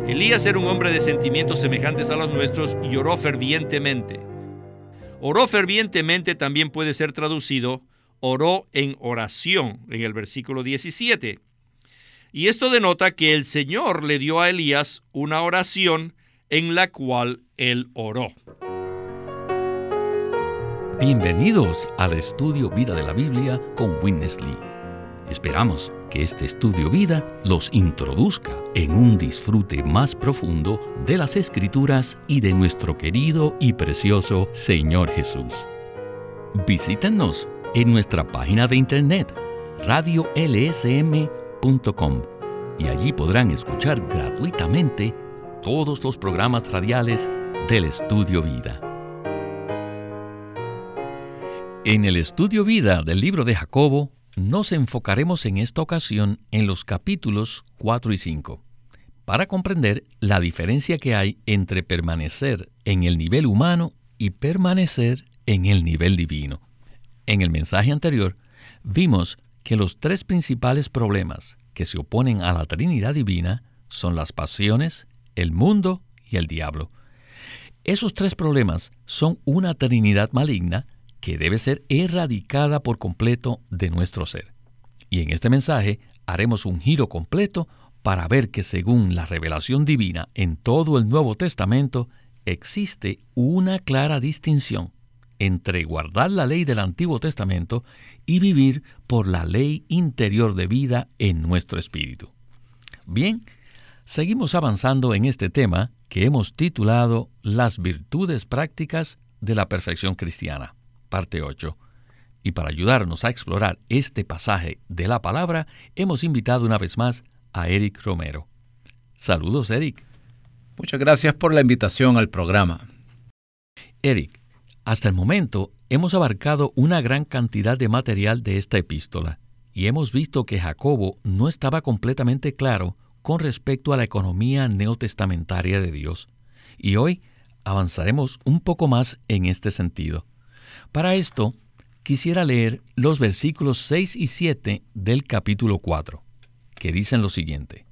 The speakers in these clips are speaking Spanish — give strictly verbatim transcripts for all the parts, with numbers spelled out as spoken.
Elías era un hombre de sentimientos semejantes a los nuestros y oró fervientemente. Oró fervientemente también puede ser traducido oró en oración en el versículo diecisiete. Y esto denota que el Señor le dio a Elías una oración en la cual él oró. Bienvenidos al estudio Vida de la Biblia con Witness Lee. Esperamos que este estudio vida los introduzca en un disfrute más profundo de las Escrituras y de nuestro querido y precioso Señor Jesús. Visítenos en nuestra página de internet radio l s m punto com y allí podrán escuchar gratuitamente todos los programas radiales del Estudio Vida. En el Estudio Vida del libro de Jacobo, nos enfocaremos en esta ocasión en los capítulos cuatro y cinco, para comprender la diferencia que hay entre permanecer en el nivel humano y permanecer en el nivel divino. En el mensaje anterior, vimos que los tres principales problemas que se oponen a la Trinidad divina son las pasiones, el mundo y el diablo. Esos tres problemas son una Trinidad maligna que debe ser erradicada por completo de nuestro ser. Y en este mensaje haremos un giro completo para ver que según la revelación divina en todo el Nuevo Testamento, existe una clara distinción entre guardar la ley del Antiguo Testamento y vivir por la ley interior de vida en nuestro espíritu. Bien, seguimos avanzando en este tema que hemos titulado Las virtudes prácticas de la perfección cristiana. Parte ocho. Y para ayudarnos a explorar este pasaje de la palabra, hemos invitado una vez más a Eric Romero. Saludos, Eric. Muchas gracias por la invitación al programa. Eric, hasta el momento hemos abarcado una gran cantidad de material de esta epístola y hemos visto que Jacobo no estaba completamente claro con respecto a la economía neotestamentaria de Dios. Y hoy avanzaremos un poco más en este sentido. Para esto, quisiera leer los versículos seis y siete del capítulo cuatro, que dicen lo siguiente.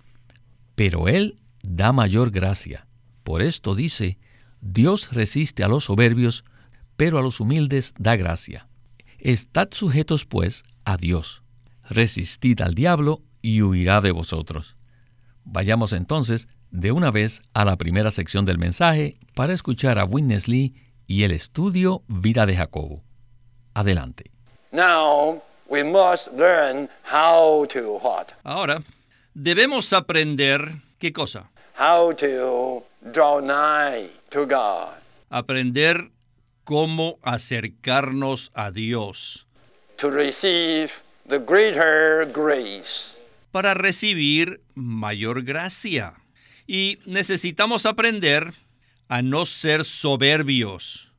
Pero Él da mayor gracia. Por esto dice, Dios resiste a los soberbios, pero a los humildes da gracia. Estad sujetos, pues, a Dios. Resistid al diablo y huirá de vosotros. Vayamos entonces de una vez a la primera sección del mensaje para escuchar a Witness Lee y el estudio Vida de Jacobo. Adelante. Now we must learn how to what? Ahora, debemos aprender, ¿qué cosa? How to draw nigh to God. Aprender cómo acercarnos a Dios. To receive the greater grace. Para recibir mayor gracia. Y necesitamos aprender a no ser soberbios.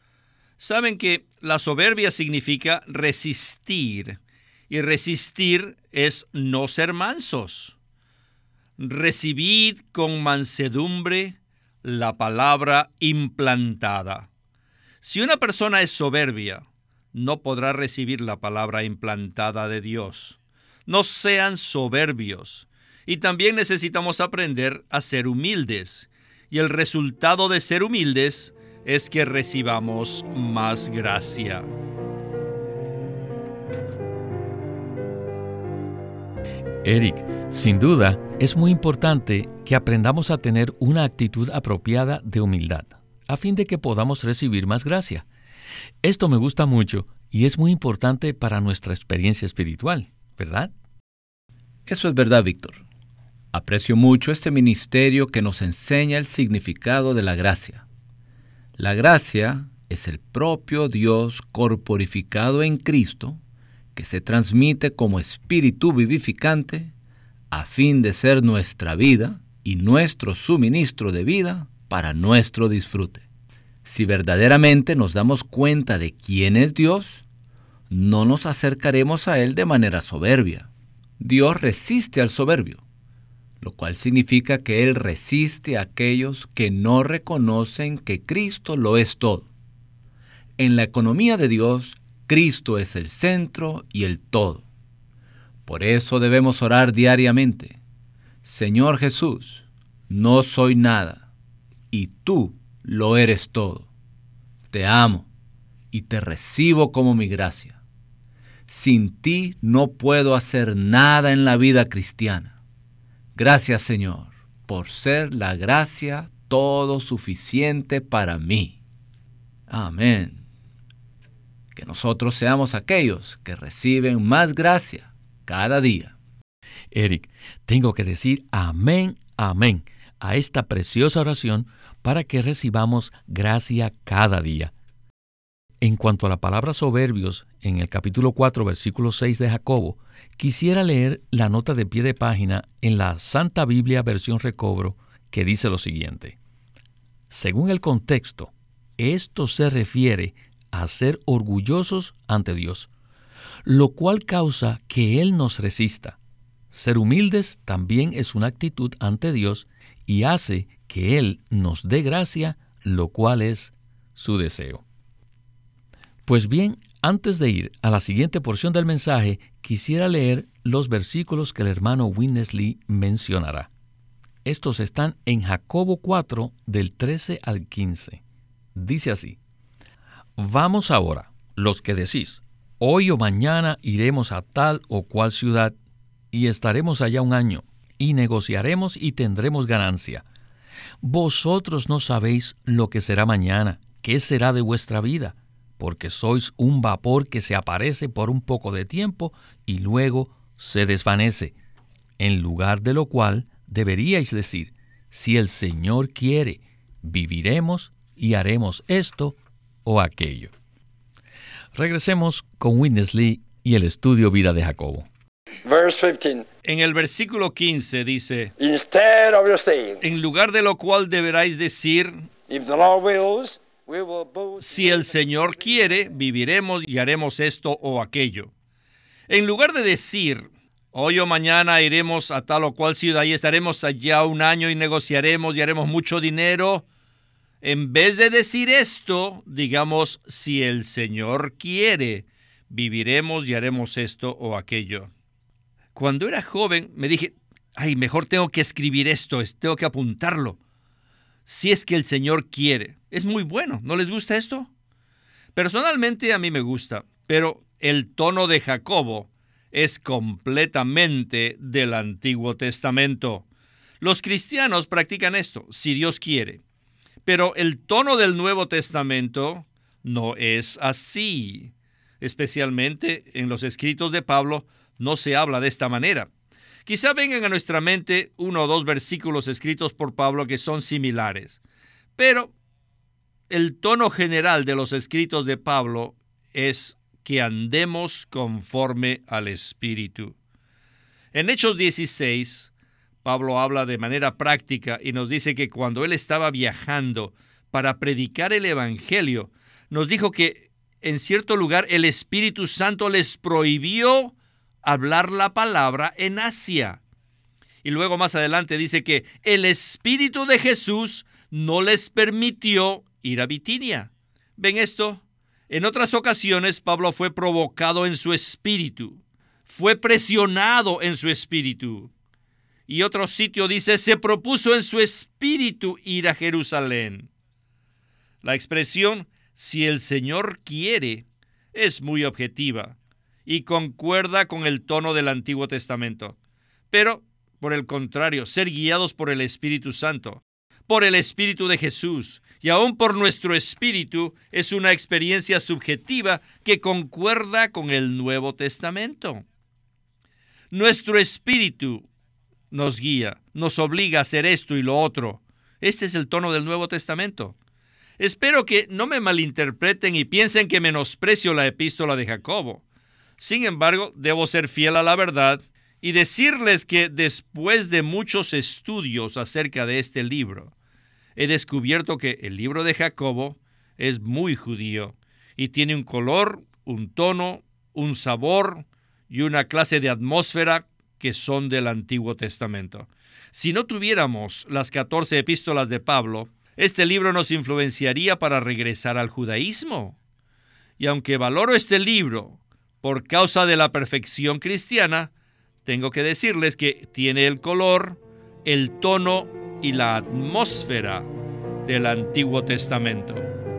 Saben que la soberbia significa resistir, y resistir es no ser mansos. Recibid con mansedumbre la palabra implantada. Si una persona es soberbia, no podrá recibir la palabra implantada de Dios. No sean soberbios. Y también necesitamos aprender a ser humildes. Y el resultado de ser humildes es que recibamos más gracia. Eric, sin duda, es muy importante que aprendamos a tener una actitud apropiada de humildad, a fin de que podamos recibir más gracia. Esto me gusta mucho y es muy importante para nuestra experiencia espiritual, ¿verdad? Eso es verdad, Víctor. Aprecio mucho este ministerio que nos enseña el significado de la gracia. La gracia es el propio Dios corporificado en Cristo, que se transmite como espíritu vivificante a fin de ser nuestra vida y nuestro suministro de vida para nuestro disfrute. Si verdaderamente nos damos cuenta de quién es Dios, no nos acercaremos a Él de manera soberbia. Dios resiste al soberbio, lo cual significa que Él resiste a aquellos que no reconocen que Cristo lo es todo. En la economía de Dios, Cristo es el centro y el todo. Por eso debemos orar diariamente. Señor Jesús, no soy nada, y tú lo eres todo. Te amo y te recibo como mi gracia. Sin ti no puedo hacer nada en la vida cristiana. Gracias, Señor, por ser la gracia todo suficiente para mí. Amén. Que nosotros seamos aquellos que reciben más gracia cada día. Eric, tengo que decir amén, amén a esta preciosa oración para que recibamos gracia cada día. En cuanto a la palabra soberbios, en el capítulo cuatro, versículo seis de Jacobo, quisiera leer la nota de pie de página en la Santa Biblia versión Recobro, que dice lo siguiente. Según el contexto, esto se refiere a ser orgullosos ante Dios, lo cual causa que Él nos resista. Ser humildes también es una actitud ante Dios y hace que Él nos dé gracia, lo cual es su deseo. Pues bien, antes de ir a la siguiente porción del mensaje, quisiera leer los versículos que el hermano Witness Lee mencionará. Estos están en Jacobo cuatro, del trece al quince. Dice así: Vamos ahora, los que decís, hoy o mañana iremos a tal o cual ciudad, y estaremos allá un año, y negociaremos y tendremos ganancia. Vosotros no sabéis lo que será mañana, qué será de vuestra vida, porque sois un vapor que se aparece por un poco de tiempo y luego se desvanece. En lugar de lo cual deberíais decir, si el Señor quiere, viviremos y haremos esto o aquello. Regresemos con Witness Lee y el estudio Vida de Jacobo. Verse fifteen. En el versículo quince dice, Instead of your saying, en lugar de lo cual deberáis decir, if the Lord wills, we will both. si el Señor quiere, viviremos y haremos esto o aquello. En lugar de decir, hoy o mañana iremos a tal o cual ciudad y estaremos allá un año y negociaremos y haremos mucho dinero, en vez de decir esto, digamos, si el Señor quiere, viviremos y haremos esto o aquello. Cuando era joven me dije, ay, mejor tengo que escribir esto, tengo que apuntarlo. Si es que el Señor quiere. Es muy bueno, ¿no les gusta esto? Personalmente a mí me gusta, pero el tono de Jacobo es completamente del Antiguo Testamento. Los cristianos practican esto, si Dios quiere. Pero el tono del Nuevo Testamento no es así. Especialmente en los escritos de Pablo no se habla de esta manera. Quizá vengan a nuestra mente uno o dos versículos escritos por Pablo que son similares. Pero el tono general de los escritos de Pablo es que andemos conforme al Espíritu. En Hechos dieciséis, Pablo habla de manera práctica y nos dice que cuando él estaba viajando para predicar el Evangelio, nos dijo que en cierto lugar el Espíritu Santo les prohibió hablar la palabra en Asia. Y luego más adelante dice que el Espíritu de Jesús no les permitió ir a Bitinia. ¿Ven esto? En otras ocasiones Pablo fue provocado en su espíritu, fue presionado en su espíritu. Y otro sitio dice, se propuso en su espíritu ir a Jerusalén. La expresión, si el Señor quiere, es muy objetiva y concuerda con el tono del Antiguo Testamento. Pero, por el contrario, ser guiados por el Espíritu Santo, por el Espíritu de Jesús y aún por nuestro espíritu es una experiencia subjetiva que concuerda con el Nuevo Testamento. Nuestro espíritu nos guía, nos obliga a hacer esto y lo otro. Este es el tono del Nuevo Testamento. Espero que no me malinterpreten y piensen que menosprecio la epístola de Jacobo. Sin embargo, debo ser fiel a la verdad y decirles que después de muchos estudios acerca de este libro, he descubierto que el libro de Jacobo es muy judío y tiene un color, un tono, un sabor y una clase de atmósfera que son del Antiguo Testamento. Si no tuviéramos las catorce epístolas de Pablo, este libro nos influenciaría para regresar al judaísmo. Y aunque valoro este libro por causa de la perfección cristiana, tengo que decirles que tiene el color, el tono y la atmósfera del Antiguo Testamento.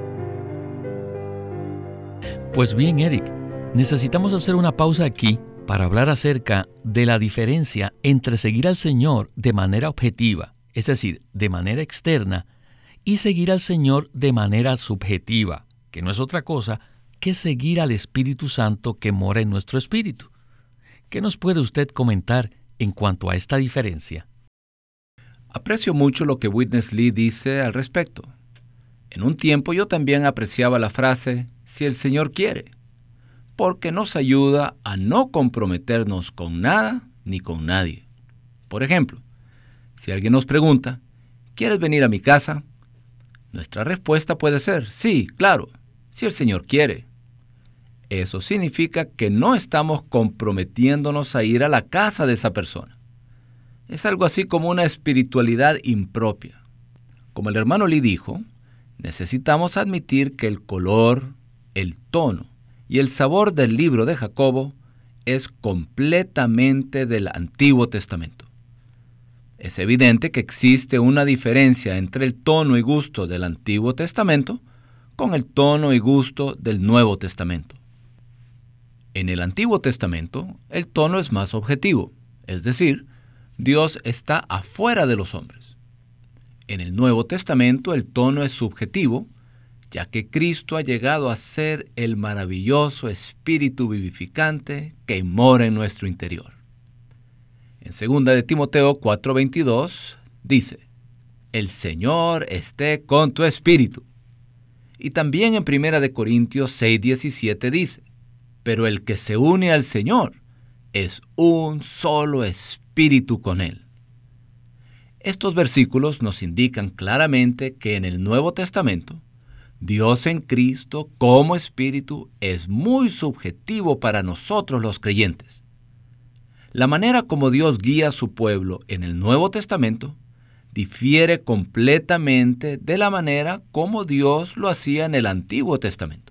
Pues bien, Eric, necesitamos hacer una pausa aquí para hablar acerca de la diferencia entre seguir al Señor de manera objetiva, es decir, de manera externa, y seguir al Señor de manera subjetiva, que no es otra cosa que seguir al Espíritu Santo que mora en nuestro espíritu. ¿Qué nos puede usted comentar en cuanto a esta diferencia? Aprecio mucho lo que Witness Lee dice al respecto. En un tiempo yo también apreciaba la frase, si el Señor quiere, porque nos ayuda a no comprometernos con nada ni con nadie. Por ejemplo, si alguien nos pregunta, ¿quieres venir a mi casa? Nuestra respuesta puede ser, sí, claro, si el Señor quiere. Eso significa que no estamos comprometiéndonos a ir a la casa de esa persona. Es algo así como una espiritualidad impropia. Como el hermano Lee dijo, necesitamos admitir que el color, el tono y el sabor del libro de Jacobo es completamente del Antiguo Testamento. Es evidente que existe una diferencia entre el tono y gusto del Antiguo Testamento con el tono y gusto del Nuevo Testamento. En el Antiguo Testamento, el tono es más objetivo, es decir, Dios está afuera de los hombres. En el Nuevo Testamento, el tono es subjetivo, ya que Cristo ha llegado a ser el maravilloso Espíritu vivificante que mora en nuestro interior. En segunda de Timoteo cuatro veintidós dice, el Señor esté con tu espíritu. Y también en primera de Corintios seis diecisiete dice, pero el que se une al Señor es un solo espíritu con Él. Estos versículos nos indican claramente que en el Nuevo Testamento, Dios en Cristo como espíritu es muy subjetivo para nosotros los creyentes. La manera como Dios guía a su pueblo en el Nuevo Testamento difiere completamente de la manera como Dios lo hacía en el Antiguo Testamento.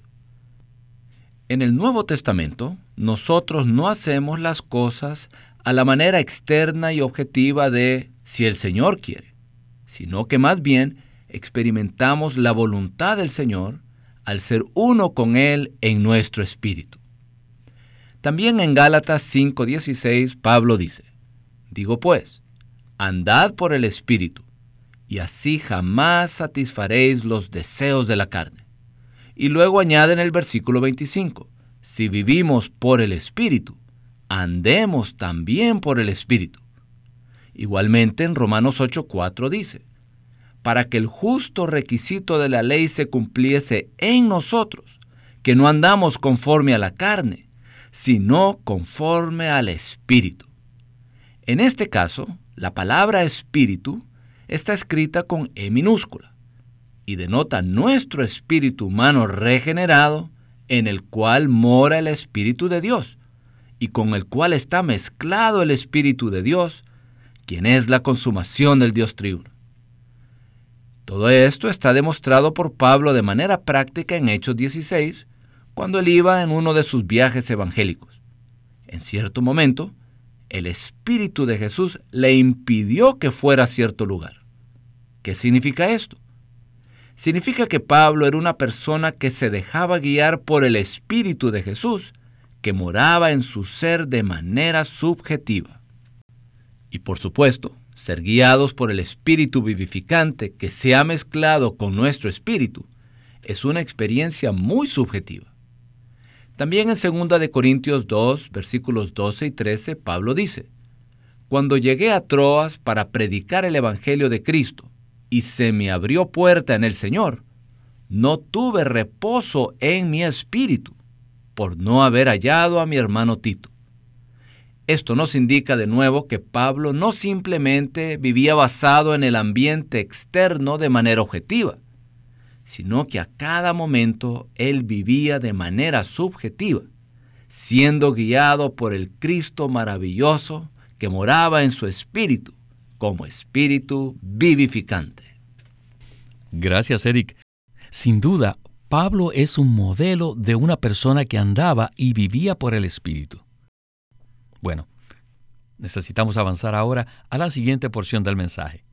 En el Nuevo Testamento, nosotros no hacemos las cosas a la manera externa y objetiva de si el Señor quiere, sino que más bien experimentamos la voluntad del Señor al ser uno con Él en nuestro espíritu. También en Gálatas cinco dieciséis, Pablo dice, digo pues, andad por el espíritu, y así jamás satisfaréis los deseos de la carne. Y luego añade en el versículo veinticinco, si vivimos por el espíritu, andemos también por el espíritu. Igualmente en Romanos ocho cuatro dice, para que el justo requisito de la ley se cumpliese en nosotros, que no andamos conforme a la carne, sino conforme al Espíritu. En este caso, la palabra Espíritu está escrita con E minúscula y denota nuestro espíritu humano regenerado en el cual mora el Espíritu de Dios y con el cual está mezclado el Espíritu de Dios, quien es la consumación del Dios triuno. Todo esto está demostrado por Pablo de manera práctica en Hechos dieciséis, cuando él iba en uno de sus viajes evangélicos. En cierto momento, el Espíritu de Jesús le impidió que fuera a cierto lugar. ¿Qué significa esto? Significa que Pablo era una persona que se dejaba guiar por el Espíritu de Jesús, que moraba en su ser de manera subjetiva. Y por supuesto, ser guiados por el Espíritu vivificante que se ha mezclado con nuestro espíritu es una experiencia muy subjetiva. También en segunda de Corintios dos, versículos doce y trece, Pablo dice, cuando llegué a Troas para predicar el Evangelio de Cristo y se me abrió puerta en el Señor, no tuve reposo en mi espíritu por no haber hallado a mi hermano Tito. Esto nos indica de nuevo que Pablo no simplemente vivía basado en el ambiente externo de manera objetiva, sino que a cada momento él vivía de manera subjetiva, siendo guiado por el Cristo maravilloso que moraba en su espíritu, como espíritu vivificante. Gracias, Eric. Sin duda, Pablo es un modelo de una persona que andaba y vivía por el espíritu. Bueno, necesitamos avanzar ahora a la siguiente porción del mensaje.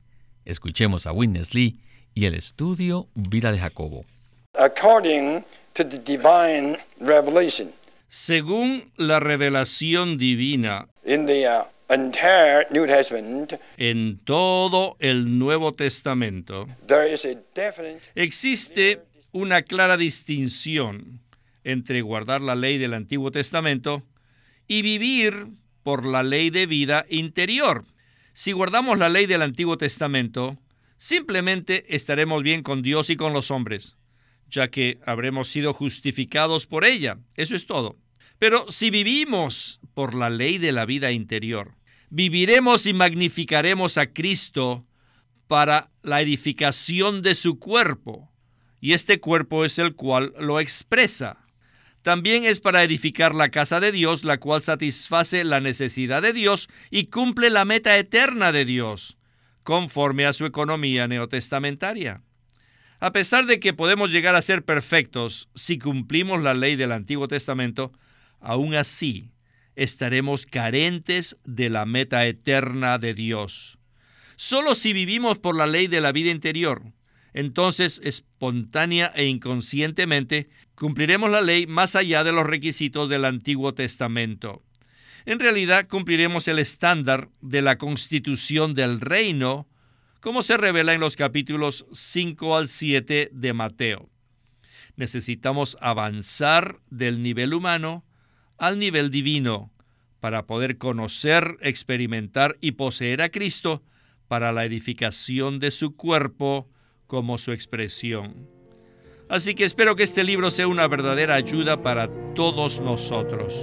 Escuchemos a Witness Lee y el estudio Vida de Jacobo. According to the divine revelation, Según la revelación divina in the uh, entire New Testament, en todo el Nuevo Testamento, there is a definite existe una clara distinción entre guardar la ley del Antiguo Testamento y vivir por la ley de vida interior. Si guardamos la ley del Antiguo Testamento, simplemente estaremos bien con Dios y con los hombres, ya que habremos sido justificados por ella. Eso es todo. Pero si vivimos por la ley de la vida interior, viviremos y magnificaremos a Cristo para la edificación de su cuerpo, y este cuerpo es el cual lo expresa. También es para edificar la casa de Dios, la cual satisface la necesidad de Dios y cumple la meta eterna de Dios, conforme a su economía neotestamentaria. A pesar de que podemos llegar a ser perfectos si cumplimos la ley del Antiguo Testamento, aún así estaremos carentes de la meta eterna de Dios. Solo si vivimos por la ley de la vida interior, entonces espontánea e inconscientemente cumpliremos la ley más allá de los requisitos del Antiguo Testamento. En realidad cumpliremos el estándar de la constitución del reino, como se revela en los capítulos cinco al siete de Mateo. Necesitamos avanzar del nivel humano al nivel divino para poder conocer, experimentar y poseer a Cristo para la edificación de su cuerpo como su expresión. Así que espero que este libro sea una verdadera ayuda para todos nosotros.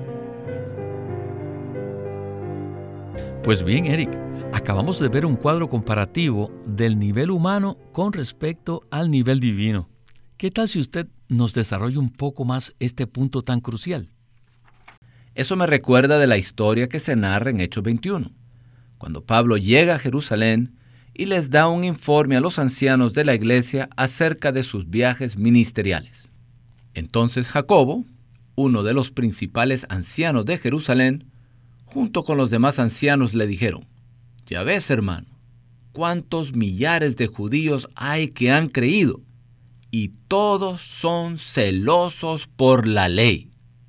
Pues bien, Eric, acabamos de ver un cuadro comparativo del nivel humano con respecto al nivel divino. ¿Qué tal si usted nos desarrolla un poco más este punto tan crucial? Eso me recuerda de la historia que se narra en Hechos veintiuno, cuando Pablo llega a Jerusalén y les da un informe a los ancianos de la iglesia acerca de sus viajes ministeriales. Entonces Jacobo, uno de los principales ancianos de Jerusalén, junto con los demás ancianos le dijeron: «Ya ves, hermano, cuántos millares de judíos hay que han creído, y todos son celosos por la ley».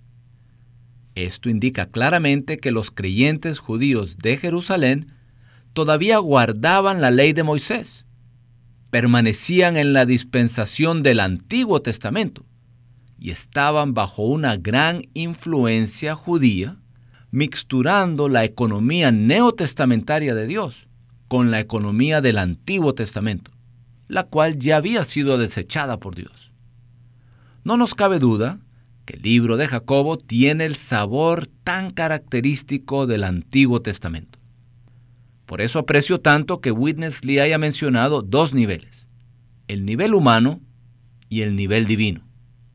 Esto indica claramente que los creyentes judíos de Jerusalén todavía guardaban la ley de Moisés, permanecían en la dispensación del Antiguo Testamento y estaban bajo una gran influencia judía, mixturando la economía neotestamentaria de Dios con la economía del Antiguo Testamento, la cual ya había sido desechada por Dios. No nos cabe duda que el libro de Jacobo tiene el sabor tan característico del Antiguo Testamento. Por eso aprecio tanto que Witness Lee haya mencionado dos niveles, el nivel humano y el nivel divino.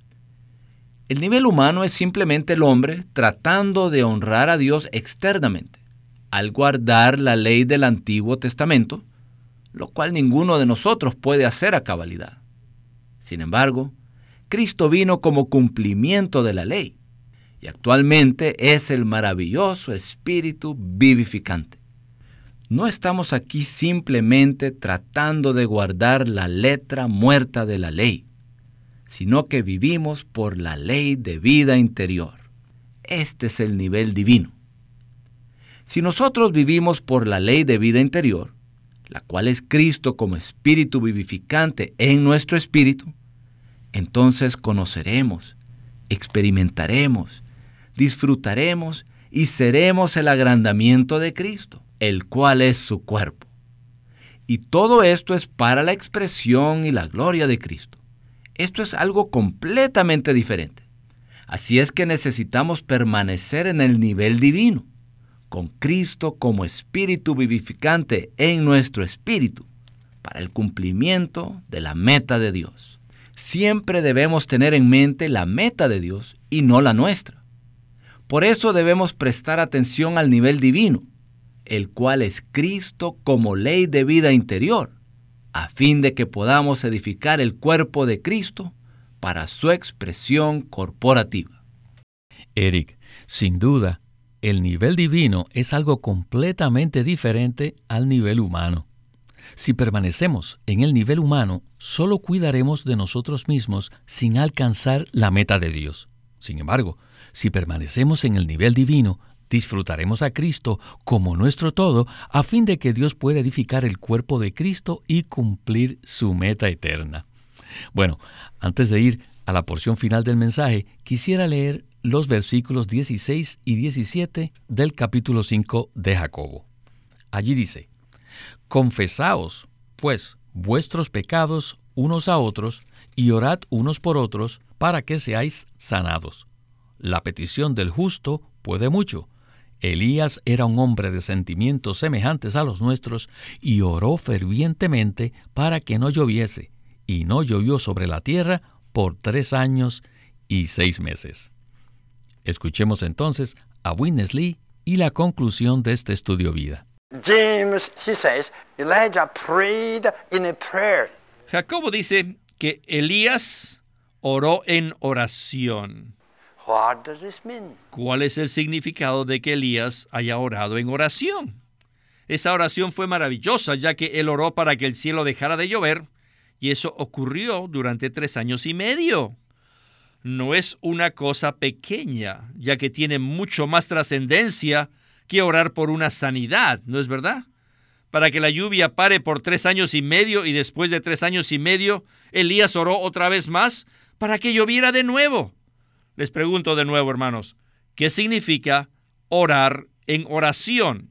El nivel humano es simplemente el hombre tratando de honrar a Dios externamente, al guardar la ley del Antiguo Testamento, lo cual ninguno de nosotros puede hacer a cabalidad. Sin embargo, Cristo vino como cumplimiento de la ley, y actualmente es el maravilloso Espíritu vivificante. No estamos aquí simplemente tratando de guardar la letra muerta de la ley, sino que vivimos por la ley de vida interior. Este es el nivel divino. Si nosotros vivimos por la ley de vida interior, la cual es Cristo como Espíritu vivificante en nuestro espíritu, entonces conoceremos, experimentaremos, disfrutaremos y seremos el agrandamiento de Cristo, el cual es su cuerpo. Y todo esto es para la expresión y la gloria de Cristo. Esto es algo completamente diferente. Así es que necesitamos permanecer en el nivel divino, con Cristo como Espíritu vivificante en nuestro espíritu, para el cumplimiento de la meta de Dios. Siempre debemos tener en mente la meta de Dios y no la nuestra. Por eso debemos prestar atención al nivel divino, el cual es Cristo como ley de vida interior, a fin de que podamos edificar el cuerpo de Cristo para su expresión corporativa. Eric, sin duda, el nivel divino es algo completamente diferente al nivel humano. Si permanecemos en el nivel humano, solo cuidaremos de nosotros mismos sin alcanzar la meta de Dios. Sin embargo, si permanecemos en el nivel divino, disfrutaremos a Cristo como nuestro todo, a fin de que Dios pueda edificar el cuerpo de Cristo y cumplir su meta eterna. Bueno, antes de ir a la porción final del mensaje, quisiera leer los versículos dieciséis y diecisiete del capítulo cinco de Jacobo. Allí dice: Confesaos, pues, vuestros pecados unos a otros, y orad unos por otros, para que seáis sanados. La petición del justo puede mucho. Elías era un hombre de sentimientos semejantes a los nuestros, y oró fervientemente para que no lloviese, y no llovió sobre la tierra por tres años y seis meses. Escuchemos entonces a Witness Lee y la conclusión de este estudio vida. James, he says, Elijah prayed in a prayer. Jacobo dice que Elías oró en oración. What does this mean? ¿Cuál es el significado de que Elías haya orado en oración? Esa oración fue maravillosa, ya que él oró para que el cielo dejara de llover, y eso ocurrió durante tres años y medio. No es una cosa pequeña, ya que tiene mucho más trascendencia que orar por una sanidad, ¿no es verdad? Para que la lluvia pare por tres años y medio, y después de tres años y medio, Elías oró otra vez más para que lloviera de nuevo. Les pregunto de nuevo, hermanos, ¿qué significa orar en oración?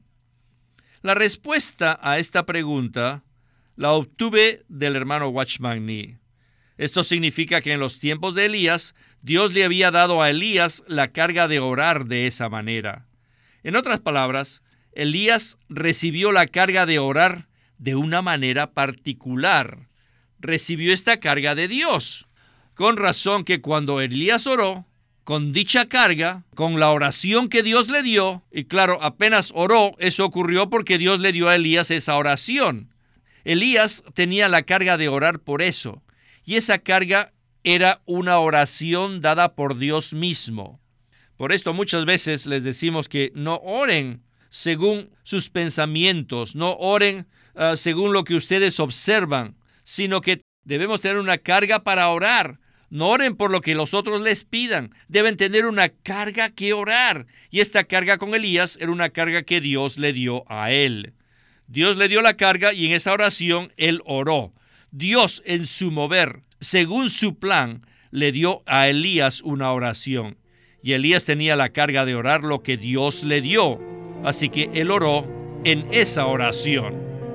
La respuesta a esta pregunta la obtuve del hermano Watchman Nee. Esto significa que en los tiempos de Elías, Dios le había dado a Elías la carga de orar de esa manera. En otras palabras, Elías recibió la carga de orar de una manera particular. Recibió esta carga de Dios. Con razón que cuando Elías oró, con dicha carga, con la oración que Dios le dio, y claro, apenas oró, eso ocurrió porque Dios le dio a Elías esa oración. Elías tenía la carga de orar por eso, y esa carga era una oración dada por Dios mismo. Por esto muchas veces les decimos que no oren según sus pensamientos, no oren uh, según lo que ustedes observan, sino que debemos tener una carga para orar. No oren por lo que los otros les pidan. Deben tener una carga que orar. Y esta carga con Elías era una carga que Dios le dio a él. Dios le dio la carga y en esa oración él oró. Dios en su mover, según su plan, le dio a Elías una oración. Y Elías tenía la carga de orar lo que Dios le dio. Así que él oró en esa oración.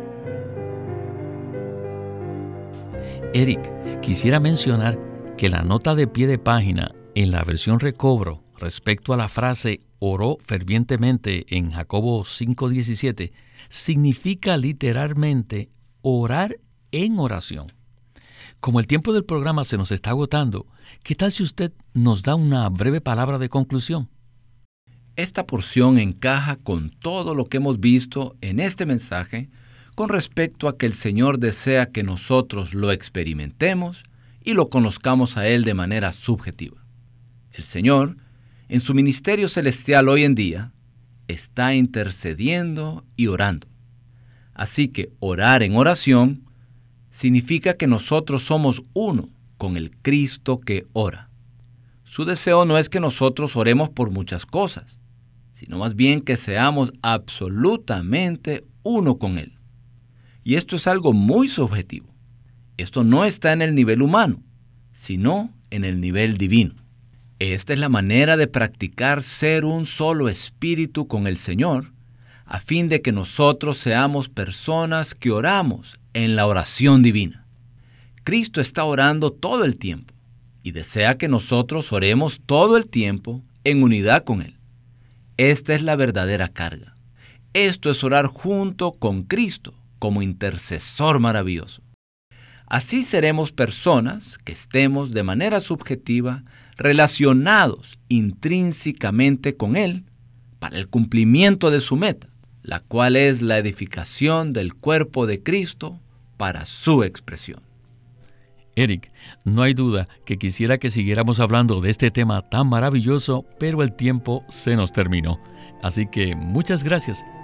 Eric, quisiera mencionar que la nota de pie de página en la versión Recobro respecto a la frase oró fervientemente en Jacobo cinco diecisiete significa literalmente orar en oración. Como el tiempo del programa se nos está agotando, ¿qué tal si usted nos da una breve palabra de conclusión? Esta porción encaja con todo lo que hemos visto en este mensaje con respecto a que el Señor desea que nosotros lo experimentemos y lo conozcamos a Él de manera subjetiva. El Señor, en su ministerio celestial hoy en día, está intercediendo y orando. Así que orar en oración significa que nosotros somos uno con el Cristo que ora. Su deseo no es que nosotros oremos por muchas cosas, sino más bien que seamos absolutamente uno con Él. Y esto es algo muy subjetivo. Esto no está en el nivel humano, sino en el nivel divino. Esta es la manera de practicar ser un solo espíritu con el Señor, a fin de que nosotros seamos personas que oramos en la oración divina. Cristo está orando todo el tiempo y desea que nosotros oremos todo el tiempo en unidad con Él. Esta es la verdadera carga. Esto es orar junto con Cristo como intercesor maravilloso. Así seremos personas que estemos de manera subjetiva relacionados intrínsecamente con Él para el cumplimiento de su meta, la cual es la edificación del cuerpo de Cristo para su expresión. Eric, no hay duda que quisiera que siguiéramos hablando de este tema tan maravilloso, pero el tiempo se nos terminó. Así que muchas gracias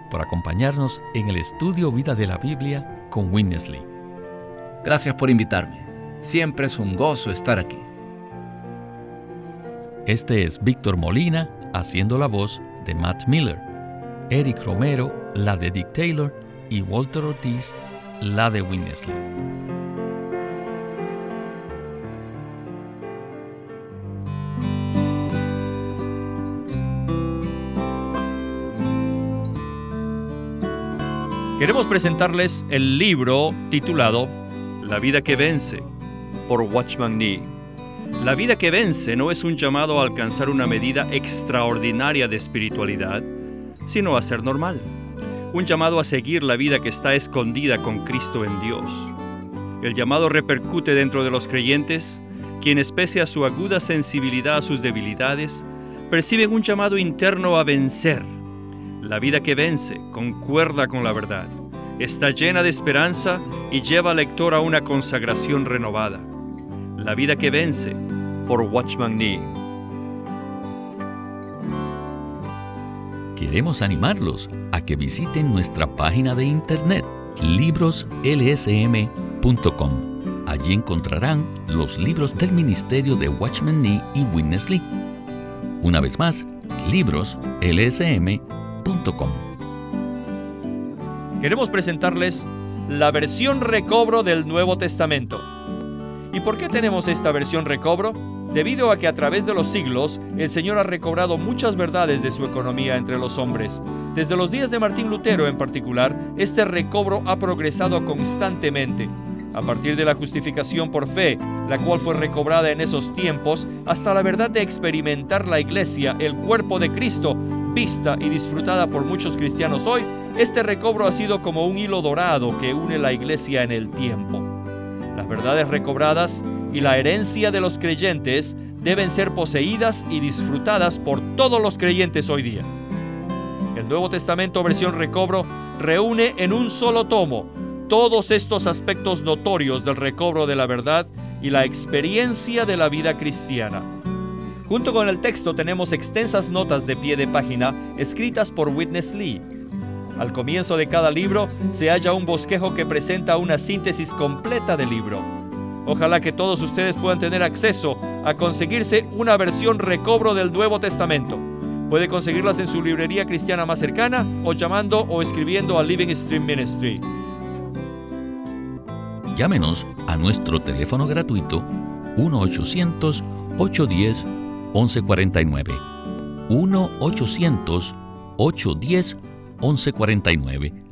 por acompañarnos en el estudio Vida de la Biblia con Witness Lee. Gracias por invitarme. Siempre es un gozo estar aquí. Este es Víctor Molina haciendo la voz de Matt Miller, Eric Romero la de Dick Taylor y Walter Ortiz la de Witness Lee. Queremos presentarles el libro titulado La vida que vence, por Watchman Nee. La vida que vence no es un llamado a alcanzar una medida extraordinaria de espiritualidad, sino a ser normal. Un llamado a seguir la vida que está escondida con Cristo en Dios. El llamado repercute dentro de los creyentes, quienes pese a su aguda sensibilidad a sus debilidades, perciben un llamado interno a vencer. La vida que vence concuerda con la verdad, está llena de esperanza y lleva al lector a una consagración renovada. La vida que vence, por Watchman Nee. Queremos animarlos a que visiten nuestra página de internet, libros l s m punto com. Allí encontrarán los libros del ministerio de Watchman Nee y Witness Lee. Una vez más, libros l s m punto com. Queremos presentarles la versión recobro del Nuevo Testamento. ¿Y por qué tenemos esta versión recobro? Debido a que a través de los siglos, el Señor ha recobrado muchas verdades de su economía entre los hombres. Desde los días de Martín Lutero en particular, este recobro ha progresado constantemente. A partir de la justificación por fe, la cual fue recobrada en esos tiempos, hasta la verdad de experimentar la Iglesia, el cuerpo de Cristo, vista y disfrutada por muchos cristianos hoy, este recobro ha sido como un hilo dorado que une la Iglesia en el tiempo. Las verdades recobradas y la herencia de los creyentes deben ser poseídas y disfrutadas por todos los creyentes hoy día. El Nuevo Testamento versión recobro reúne en un solo tomo todos estos aspectos notorios del recobro de la verdad y la experiencia de la vida cristiana. Junto con el texto tenemos extensas notas de pie de página escritas por Witness Lee. Al comienzo de cada libro se halla un bosquejo que presenta una síntesis completa del libro. Ojalá que todos ustedes puedan tener acceso a conseguirse una versión recobro del Nuevo Testamento. Puede conseguirlas en su librería cristiana más cercana o llamando o escribiendo a Living Stream Ministry. Llámenos a nuestro teléfono gratuito uno ochocientos, ocho uno cero, once cuarenta y nueve. uno ochocientos, ocho uno cero, once cuarenta y nueve.